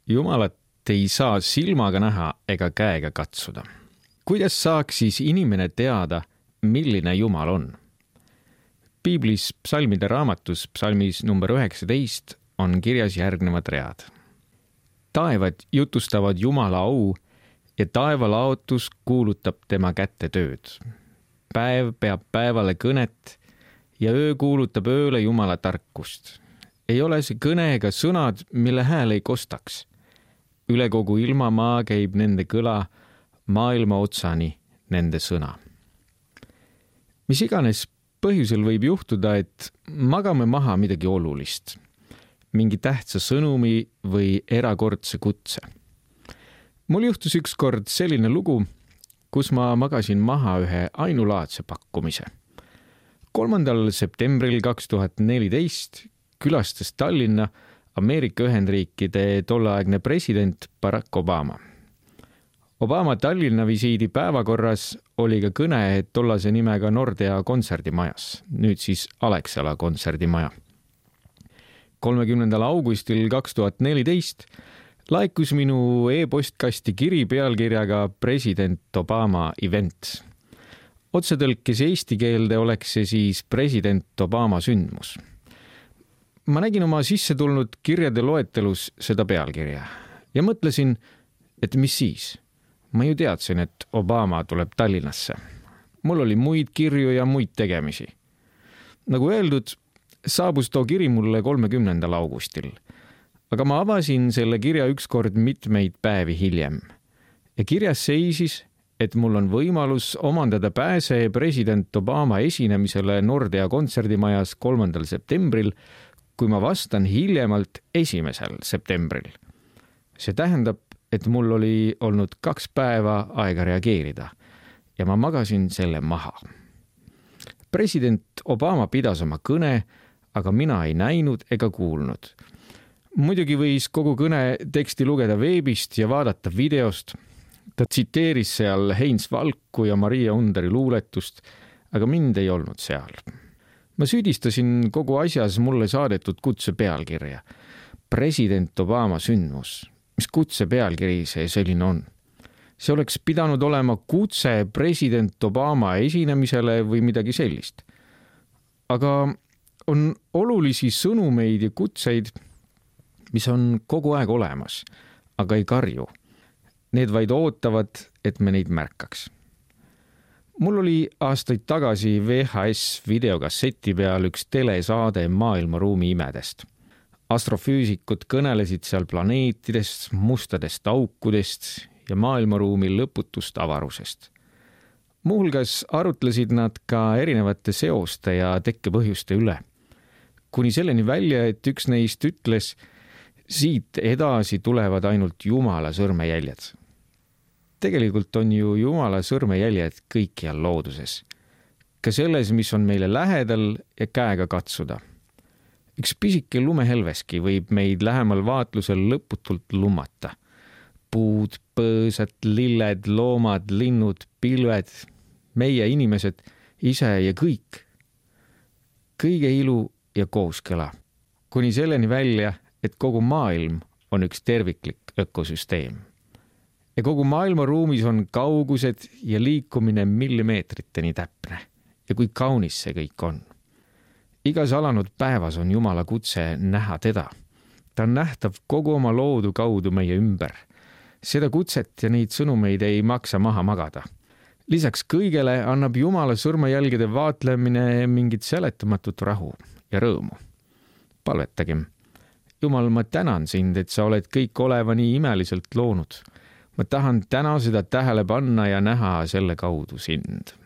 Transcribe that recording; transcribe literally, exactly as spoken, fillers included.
Jumalat ei saa silmaga näha ega käega katsuda. Kuidas saaks siis inimene teada, milline Jumal on? Piiblis psalmide raamatus psalmis number üheksateist on kirjas järgnevad read. Taevad jutustavad Jumala au ja taevalaotus kuulutab tema kätte tööd. Päev peab päevale kõnet ja öö kuulutab ööle Jumala tarkust. Ei ole see kõne ega sõnad, mille hääl ei kostaks. Üle kogu ilmamaa käib nende kõla, maailma otsani nende sõna. Mis iganes põhjusel võib juhtuda, et magame maha midagi olulist, mingi tähtsa sõnumi või erakordse kutse. Mul juhtus ükskord selline lugu, kus ma magasin maha ühe ainulaadse pakkumise. kolmandal septembril kaks tuhat neliteist külastas Tallinna Ameerika Ühendriikide tolleaegne president Barack Obama. Obama Tallinna visiidi päevakorras oli ka kõne tollase nimega Nordea kontserdimajas, nüüd siis Alexela kontserdimaja. kolmekümnendal augustil kaks tuhat neliteist laikus minu e-postkasti kiri pealkirjaga President Obama event. Otsetõlkes eesti keelde oleks see siis President Obama sündmus. Ma nägin oma sisse tulnud kirjade loetelus seda pealkirja ja mõtlesin, et mis siis? Ma ju teadsin, et Obama tuleb Tallinnasse. Mul oli muid kirju ja muid tegemisi. Nagu öeldud, saabus too kiri mulle kolmekümnendal augustil, aga ma avasin selle kirja ükskord mitmeid päevi hiljem. Ja kirjas seisis, et mul on võimalus omandada pääse president Obama esinemisele Nordea kontserdimajas kolmandal septembril, kui ma vastan hiljemalt esimesel septembril. See tähendab, et mul oli olnud kaks päeva aega reageerida ja ma magasin selle maha. President Obama pidas oma kõne, aga mina ei näinud ega kuulnud. Muidugi võis kogu kõne teksti lugeda veebist ja vaadata videost. Ta tsiteeris seal Heinz Valku ja Maria Underi luuletust, aga mind ei olnud seal. Ma süüdistasin kogu asjas mulle saadetud kutse pealkirja. President Obama sündmus. Mis kutse pealkiri see selline on? See oleks pidanud olema kutse president Obama esinemisele või midagi sellist. Aga on olulisi sõnumeid ja kutseid, mis on kogu aeg olemas, aga ei karju. Need vaid ootavad, et me neid märkaks. Mul oli aastaid tagasi V H S videokasseti peal üks telesaade maailmaruumi imedest. Astrofüüsikud kõnelesid seal planeetidest, mustadest aukudest ja maailmaruumi lõputust avarusest. Muuhulgas arutlesid nad ka erinevate seoste ja tekkepõhjuste üle. Kuni selleni välja, et üks neist ütles, siit edasi tulevad ainult Jumala sõrmejäljed. Tegelikult on ju Jumala sõrmejäljed kõikjal looduses. Ka selles, mis on meile lähedal ja käega katsuda. Üks pisike lumehelveski võib meid lähemal vaatlusel lõputult lumata. Puud, põõsad, lilled, loomad, linnud, pilved, meie inimesed, ise ja kõik. Kõige ilu ja kooskõla. Kuni selleni välja, et kogu maailm on üks terviklik ökosüsteem. Ja kogu maailma ruumis on kaugused ja liikumine millimeetriteni täpne. Ja kui kaunis see kõik on. Igas alanud päevas on Jumala kutse näha teda. Ta on nähtav kogu oma loodu kaudu meie ümber. Seda kutset ja neid sõnumeid ei maksa maha magada. Lisaks kõigele annab Jumala sõrmejälgede vaatlemine mingit seletamatut rahu ja rõõmu. Palvetagem. Jumal, ma tänan sind, et sa oled kõik oleva nii imeliselt loonud. Ma tahan täna seda tähele panna ja näha selle kaudu sind.